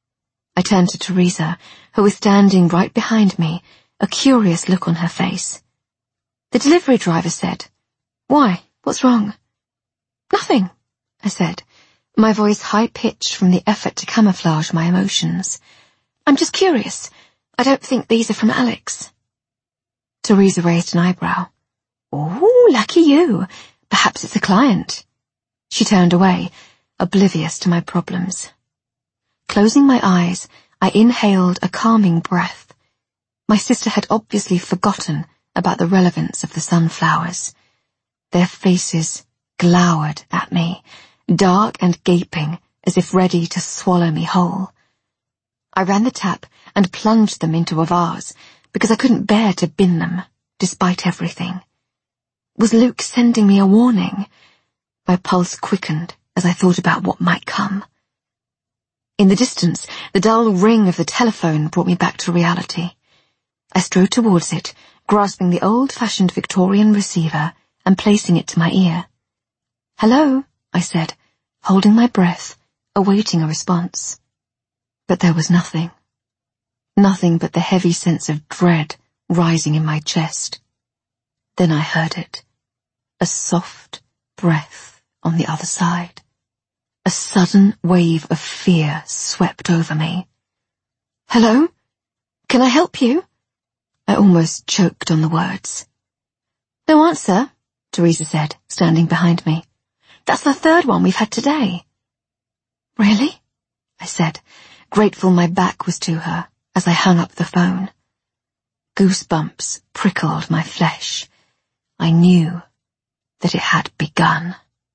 [SPEAKER 2] I turned to Teresa, who was standing right behind me, a curious look on her face. "The delivery driver said." "Why? What's wrong?" "Nothing," I said, my voice high-pitched from the effort to camouflage my emotions. "I'm just curious. I don't think these are from Alex." Teresa raised an eyebrow. "Oh, lucky you. Perhaps it's a client." She turned away, oblivious to my problems. Closing my eyes, I inhaled a calming breath. My sister had obviously forgotten about the relevance of the sunflowers. Their faces glowered at me, dark and gaping, as if ready to swallow me whole. I ran the tap and plunged them into a vase, because I couldn't bear to bin them, despite everything. Was Luke sending me a warning? My pulse quickened as I thought about what might come. In the distance, the dull ring of the telephone brought me back to reality. I strode towards it, grasping the old-fashioned Victorian receiver and placing it to my ear. "Hello," I said, holding my breath, awaiting a response. But there was nothing. Nothing but the heavy sense of dread rising in my chest. Then I heard it. A soft breath on the other side. A sudden wave of fear swept over me. "Hello? Can I help you?" I almost choked on the words. "No answer," Teresa said, standing behind me. "That's the third one we've had today." "Really?" I said, grateful my back was to her as I hung up the phone. Goosebumps prickled my flesh. I knew that it had begun.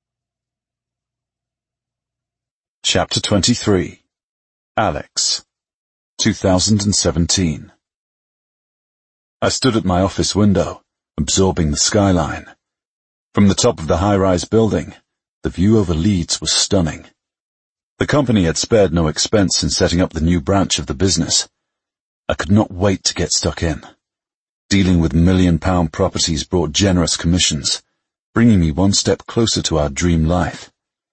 [SPEAKER 1] Chapter 23. Alex. 2017. I stood at my office window, absorbing the skyline. From the top of the high-rise building, the view over Leeds was stunning. The company had spared no expense in setting up the new branch of the business. I could not wait to get stuck in. Dealing with million-pound properties brought generous commissions, bringing me one step closer to our dream life.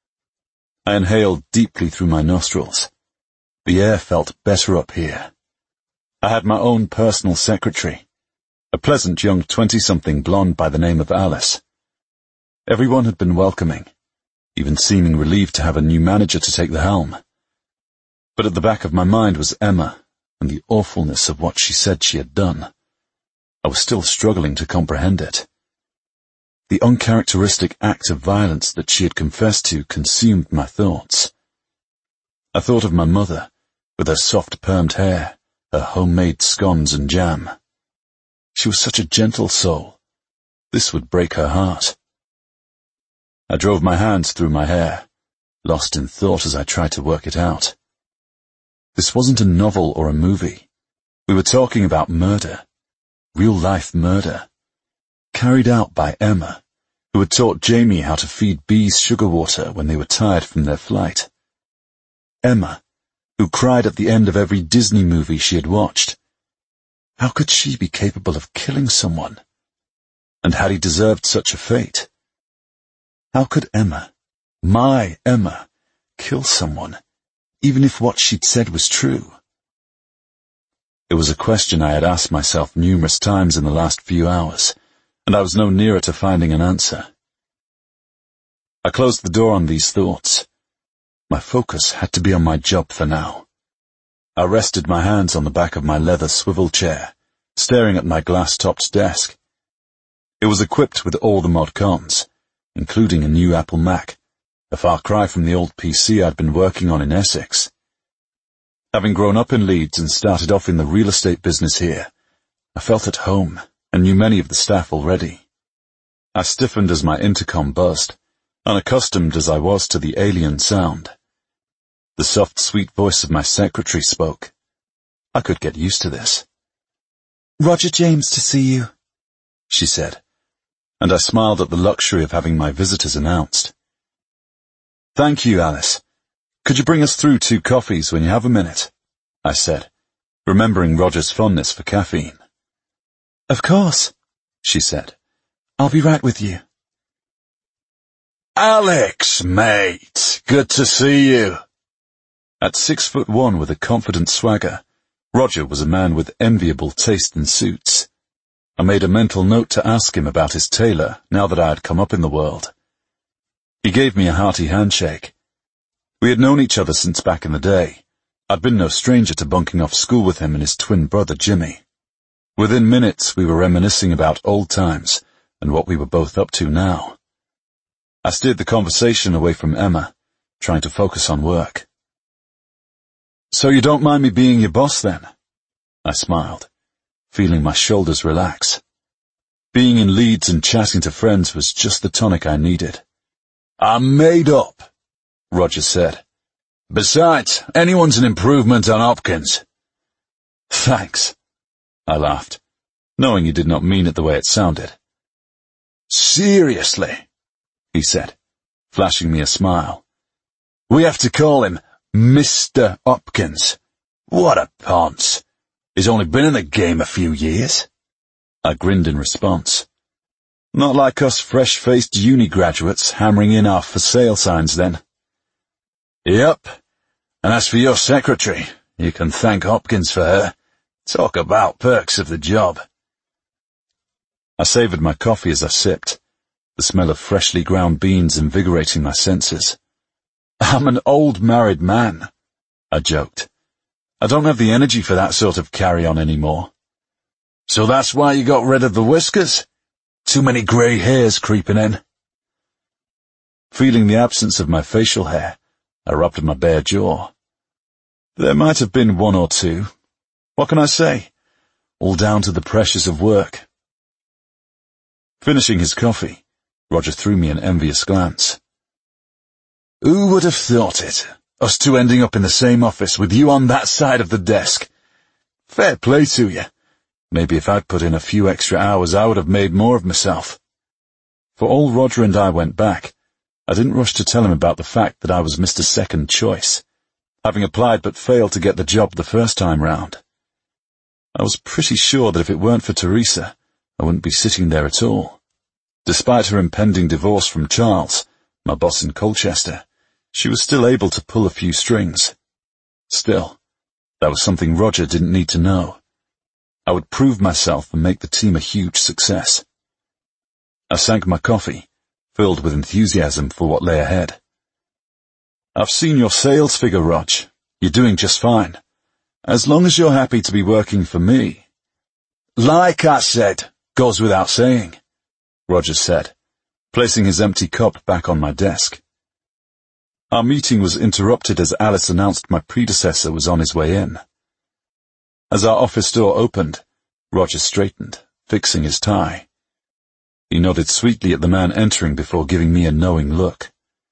[SPEAKER 1] I inhaled deeply through my nostrils. The air felt better up here. I had my own personal secretary, a pleasant young 20-something blonde by the name of Alice. Everyone had been welcoming, even seeming relieved to have a new manager to take the helm. But at the back of my mind was Emma and the awfulness of what she said she had done. I was still struggling to comprehend it. The uncharacteristic act of violence that she had confessed to consumed my thoughts. I thought of my mother, with her soft permed hair, her homemade scones and jam. She was such a gentle soul. This would break her heart. I drove my hands through my hair, lost in thought as I tried to work it out. This wasn't a novel or a movie. We were talking about murder, real-life murder, carried out by Emma, who had taught Jamie how to feed bees sugar water when they were tired from their flight. Emma, who cried at the end of every Disney movie she had watched. How could she be capable of killing someone? And had he deserved such a fate? How could Emma, my Emma, kill someone, even if what she'd said was true? It was a question I had asked myself numerous times in the last few hours, and I was no nearer to finding an answer. I closed the door on these thoughts. My focus had to be on my job for now. I rested my hands on the back of my leather swivel chair, staring at my glass-topped desk. It was equipped with all the mod cons, including a new Apple Mac, a far cry from the old PC I'd been working on in Essex. Having grown up in Leeds and started off in the real estate business here, I felt at home and knew many of the staff already. I stiffened as my intercom buzzed, unaccustomed as I was to the alien sound. The soft, sweet voice of my secretary spoke. I could get used to this.
[SPEAKER 3] "Roger James to see you,"
[SPEAKER 1] she said, and I smiled at the luxury of having my visitors announced. "Thank you, Alice. Could you bring us through 2 coffees when you have a minute?" I said, remembering Roger's fondness for caffeine.
[SPEAKER 3] "Of course," she said. "I'll be right with you."
[SPEAKER 1] "Alex, mate, good to see you." At 6'1" with a confident swagger, Roger was a man with enviable taste in suits. I made a mental note to ask him about his tailor now that I had come up in the world. He gave me a hearty handshake. We had known each other since back in the day. I'd been no stranger to bunking off school with him and his twin brother Jimmy. Within minutes, we were reminiscing about old times and what we were both up to now. I steered the conversation away from Emma, trying to focus on work. "So you don't mind me being your boss, then?" I smiled, feeling my shoulders relax. Being in Leeds and chatting to friends was just the tonic I needed. "I'm made up," Roger said. "Besides, anyone's an improvement on Hopkins." "Thanks," I laughed, knowing he did not mean it the way it sounded. "Seriously," he said, flashing me a smile. "We have to call him Mr. Hopkins. What a ponce. He's only been in the game a few years." I grinned in response. "Not like us fresh-faced uni graduates hammering in our for sale signs then." "Yep. And as for your secretary, you can thank Hopkins for her. Talk about perks of the job." I savoured my coffee as I sipped, the smell of freshly ground beans invigorating my senses. "I'm an old married man," I joked. "I don't have the energy for that sort of carry-on anymore." "So that's why you got rid of the whiskers? Too many grey hairs creeping in?" Feeling the absence of my facial hair, I rubbed my bare jaw. There might have been one or two. What can I say? All down to the pressures of work. Finishing his coffee, Roger threw me an envious glance. "Who would have thought it? Us two ending up in the same office with you on that side of the desk. Fair play to you. Maybe if I'd put in a few extra hours, I would have made more of myself." For all Roger and I went back, I didn't rush to tell him about the fact that I was Mr. Second Choice, having applied but failed to get the job the first time round. I was pretty sure that if it weren't for Teresa, I wouldn't be sitting there at all. Despite her impending divorce from Charles, my boss in Colchester, she was still able to pull a few strings. Still, that was something Roger didn't need to know. I would prove myself and make the team a huge success. I sank my coffee, filled with enthusiasm for what lay ahead. "I've seen your sales figure, Rog. You're doing just fine. As long as you're happy to be working for me." "Like I said, goes without saying," Roger said, placing his empty cup back on my desk. Our meeting was interrupted as Alice announced my predecessor was on his way in. As our office door opened, Roger straightened, fixing his tie. He nodded sweetly at the man entering before giving me a knowing look.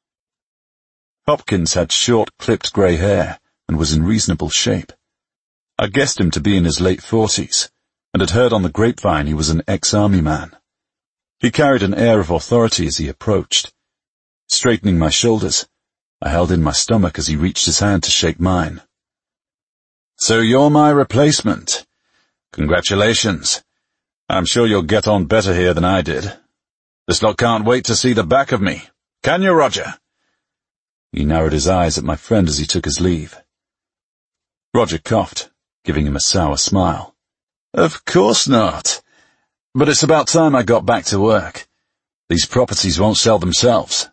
[SPEAKER 1] Hopkins had short, clipped grey hair and was in reasonable shape. I guessed him to be in his late 40s, and had heard on the grapevine he was an ex-army man. He carried an air of authority as he approached. Straightening my shoulders, I held in my stomach as he reached his hand to shake mine. "So you're my replacement. Congratulations. I'm sure you'll get on better here than I did. This lot can't wait to see the back of me. Can you, Roger?" He narrowed his eyes at my friend as he took his leave. Roger coughed, giving him a sour smile. "Of course not. But it's about time I got back to work. These properties won't sell themselves."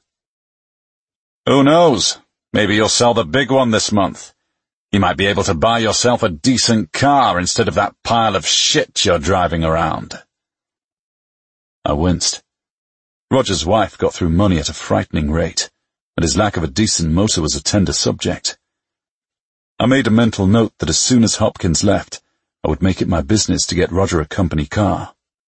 [SPEAKER 1] "Who knows? Maybe you'll sell the big one this month. You might be able to buy yourself a decent car instead of that pile of shit you're driving around." I winced. Roger's wife got through money at a frightening rate, and his lack of a decent motor was a tender subject. I made a mental note that as soon as Hopkins left, I would make it my business to get Roger a company car.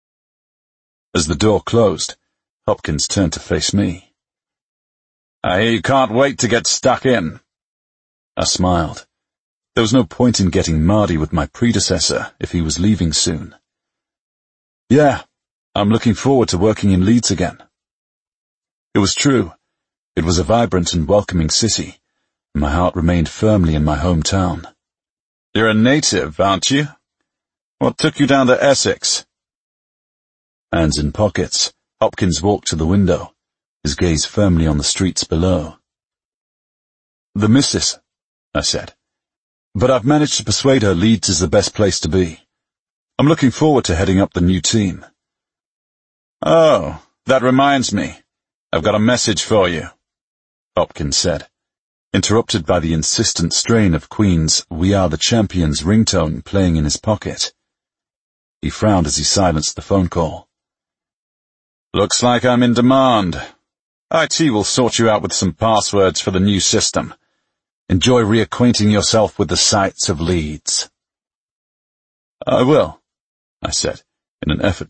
[SPEAKER 1] As the door closed, Hopkins turned to face me. "I hear you can't wait to get stuck in." I smiled. There was no point in getting mardy with my predecessor if he was leaving soon. "Yeah, I'm looking forward to working in Leeds again." It was true. It was a vibrant and welcoming city, and my heart remained firmly in my hometown. "You're a native, aren't you? What took you down to Essex?" Hands in pockets, Hopkins walked to the window, his gaze firmly on the streets below. "The missus," I said. "But I've managed to persuade her Leeds is the best place to be. I'm looking forward to heading up the new team." "Oh, that reminds me. I've got a message for you," Hopkins said, interrupted by the insistent strain of Queen's "We Are the Champions" ringtone playing in his pocket. He frowned as he silenced the phone call. Looks like I'm in demand. IT will sort you out with some passwords for the new system. Enjoy reacquainting yourself with the sights of Leeds. I will, I said, in an effort